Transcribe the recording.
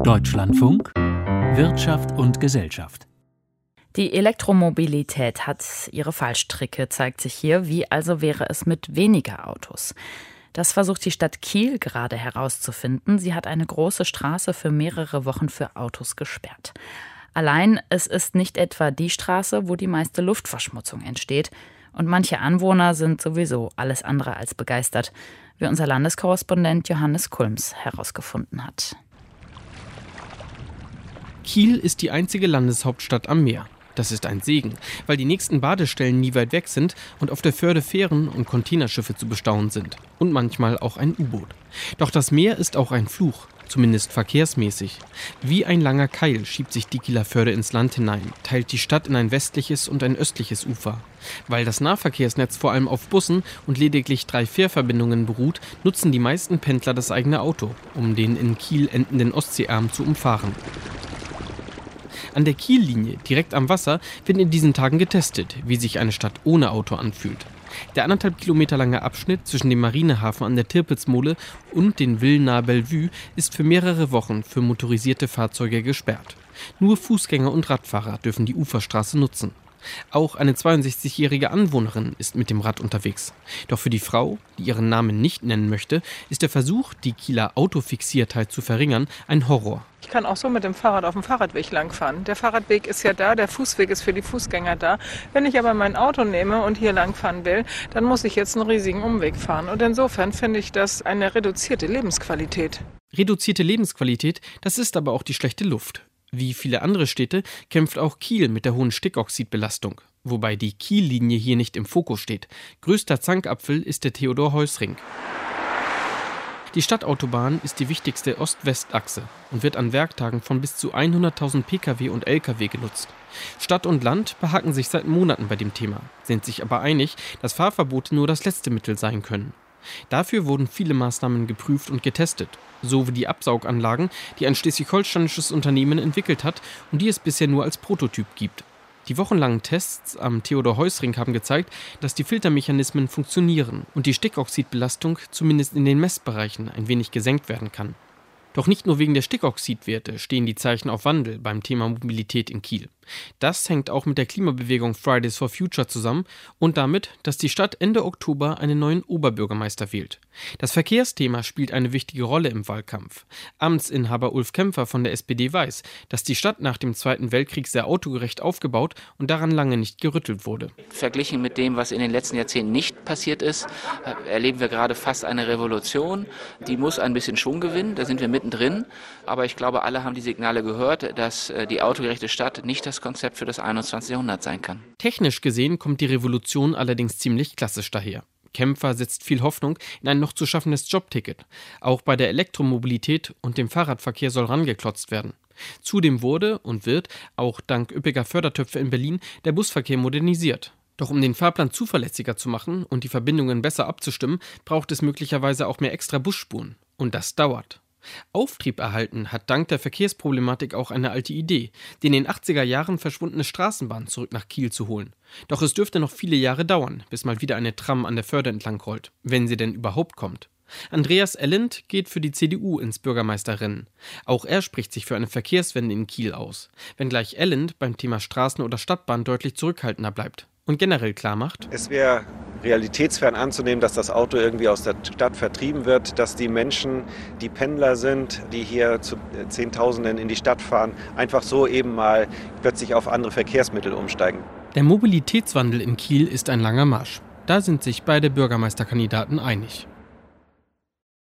Deutschlandfunk Wirtschaft und Gesellschaft. Die Elektromobilität hat ihre Fallstricke, zeigt sich hier. Wie also wäre es mit weniger Autos? Das versucht die Stadt Kiel gerade herauszufinden. Sie hat eine große Straße für mehrere Wochen für Autos gesperrt. Allein, es ist nicht etwa die Straße, wo die meiste Luftverschmutzung entsteht. Und manche Anwohner sind sowieso alles andere als begeistert, wie unser Landeskorrespondent Johannes Kulms herausgefunden hat. Kiel ist die einzige Landeshauptstadt am Meer. Das ist ein Segen, weil die nächsten Badestellen nie weit weg sind und auf der Förde Fähren und Containerschiffe zu bestauen sind. Und manchmal auch ein U-Boot. Doch das Meer ist auch ein Fluch, zumindest verkehrsmäßig. Wie ein langer Keil schiebt sich die Kieler Förde ins Land hinein, teilt die Stadt in ein westliches und ein östliches Ufer. Weil das Nahverkehrsnetz vor allem auf Bussen und lediglich 3 Fährverbindungen beruht, nutzen die meisten Pendler das eigene Auto, um den in Kiel endenden Ostseearm zu umfahren. An der Kiellinie, direkt am Wasser, wird in diesen Tagen getestet, wie sich eine Stadt ohne Auto anfühlt. Der 1,5 Kilometer lange Abschnitt zwischen dem Marinehafen an der Tirpitzmole und den Villen nahe Bellevue ist für mehrere Wochen für motorisierte Fahrzeuge gesperrt. Nur Fußgänger und Radfahrer dürfen die Uferstraße nutzen. Auch eine 62-jährige Anwohnerin ist mit dem Rad unterwegs. Doch für die Frau, die ihren Namen nicht nennen möchte, ist der Versuch, die Kieler Autofixiertheit zu verringern, ein Horror. Ich kann auch so mit dem Fahrrad auf dem Fahrradweg langfahren. Der Fahrradweg ist ja da, der Fußweg ist für die Fußgänger da. Wenn ich aber mein Auto nehme und hier langfahren will, dann muss ich jetzt einen riesigen Umweg fahren. Und insofern finde ich das eine reduzierte Lebensqualität. Reduzierte Lebensqualität, das ist aber auch die schlechte Luft. Wie viele andere Städte kämpft auch Kiel mit der hohen Stickoxidbelastung. Wobei die Kiellinie hier nicht im Fokus steht. Größter Zankapfel ist der Theodor-Heuss-Ring. Die Stadtautobahn ist die wichtigste Ost-West-Achse und wird an Werktagen von bis zu 100.000 Pkw und Lkw genutzt. Stadt und Land behaken sich seit Monaten bei dem Thema, sind sich aber einig, dass Fahrverbote nur das letzte Mittel sein können. Dafür wurden viele Maßnahmen geprüft und getestet, so wie die Absauganlagen, die ein schleswig-holsteinisches Unternehmen entwickelt hat und die es bisher nur als Prototyp gibt. Die wochenlangen Tests am Theodor-Heuss-Ring haben gezeigt, dass die Filtermechanismen funktionieren und die Stickoxidbelastung zumindest in den Messbereichen ein wenig gesenkt werden kann. Doch nicht nur wegen der Stickoxidwerte stehen die Zeichen auf Wandel beim Thema Mobilität in Kiel. Das hängt auch mit der Klimabewegung Fridays for Future zusammen und damit, dass die Stadt Ende Oktober einen neuen Oberbürgermeister wählt. Das Verkehrsthema spielt eine wichtige Rolle im Wahlkampf. Amtsinhaber Ulf Kämpfer von der SPD weiß, dass die Stadt nach dem Zweiten Weltkrieg sehr autogerecht aufgebaut und daran lange nicht gerüttelt wurde. Verglichen mit dem, was in den letzten Jahrzehnten nicht passiert ist, erleben wir gerade fast eine Revolution. Die muss ein bisschen Schwung gewinnen, da sind wir mittendrin. Aber ich glaube, alle haben die Signale gehört, dass die autogerechte Stadt nicht das Konzept für das 21. Jahrhundert sein kann. Technisch gesehen kommt die Revolution allerdings ziemlich klassisch daher. Kämpfer setzt viel Hoffnung in ein noch zu schaffendes Jobticket. Auch bei der Elektromobilität und dem Fahrradverkehr soll rangeklotzt werden. Zudem wurde und wird, auch dank üppiger Fördertöpfe in Berlin, der Busverkehr modernisiert. Doch um den Fahrplan zuverlässiger zu machen und die Verbindungen besser abzustimmen, braucht es möglicherweise auch mehr extra Busspuren. Und das dauert. Auftrieb erhalten hat dank der Verkehrsproblematik auch eine alte Idee, die in den 80er Jahren verschwundene Straßenbahn zurück nach Kiel zu holen. Doch es dürfte noch viele Jahre dauern, bis mal wieder eine Tram an der Förde entlang rollt, wenn sie denn überhaupt kommt. Andreas Ellend geht für die CDU ins Bürgermeisterrennen. Auch er spricht sich für eine Verkehrswende in Kiel aus, wenngleich Ellend beim Thema Straßen oder Stadtbahn deutlich zurückhaltender bleibt und generell klar macht: Es wäre realitätsfern anzunehmen, dass das Auto irgendwie aus der Stadt vertrieben wird, dass die Menschen, die Pendler sind, die hier zu Zehntausenden in die Stadt fahren, einfach so eben mal plötzlich auf andere Verkehrsmittel umsteigen. Der Mobilitätswandel in Kiel ist ein langer Marsch. Da sind sich beide Bürgermeisterkandidaten einig.